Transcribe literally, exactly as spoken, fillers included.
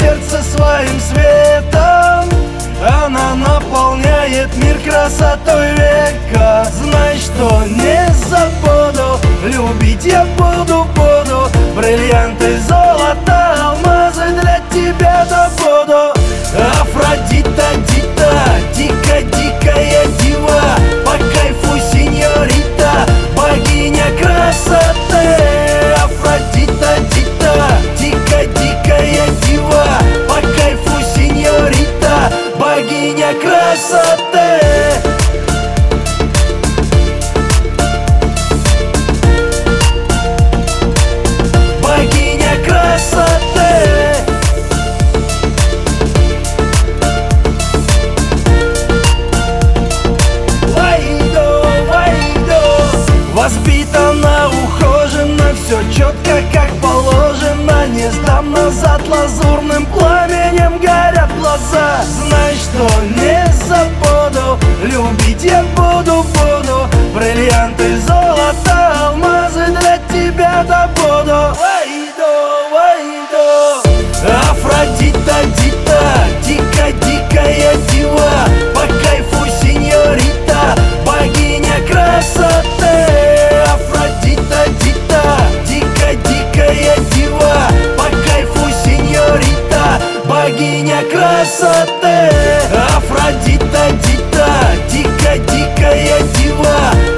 сердце своим светом. Она наполняет мир красотой века. Знай, что не забуду, любить я буду, буду. Бриллианты, золото, алмазы для тебя добуду. Афродита, дита, дико-дикая дива, по кайфу сеньорита, богиня красоты. Афродита, дита, дико-дикая дива, по кайфу сеньорита, богиня красоты. Богиня красоты. Вайдо, вайдо. Воспитана, ухожена, все четко, как положено. Не сдам назад, лазурным пламенем горят глаза. Знай, что не забуду, любить я буду, буду. Бриллианты, золото, алмазы для тебя добуду. Вайдо, вайдо. Афродита, дита, дико-дикая дива, по кайфу сеньорита, богиня красоты. Афродита, дита, дико-дикая дива, по кайфу сеньорита, богиня красоты. Афродита, дита, дико-дикая дива,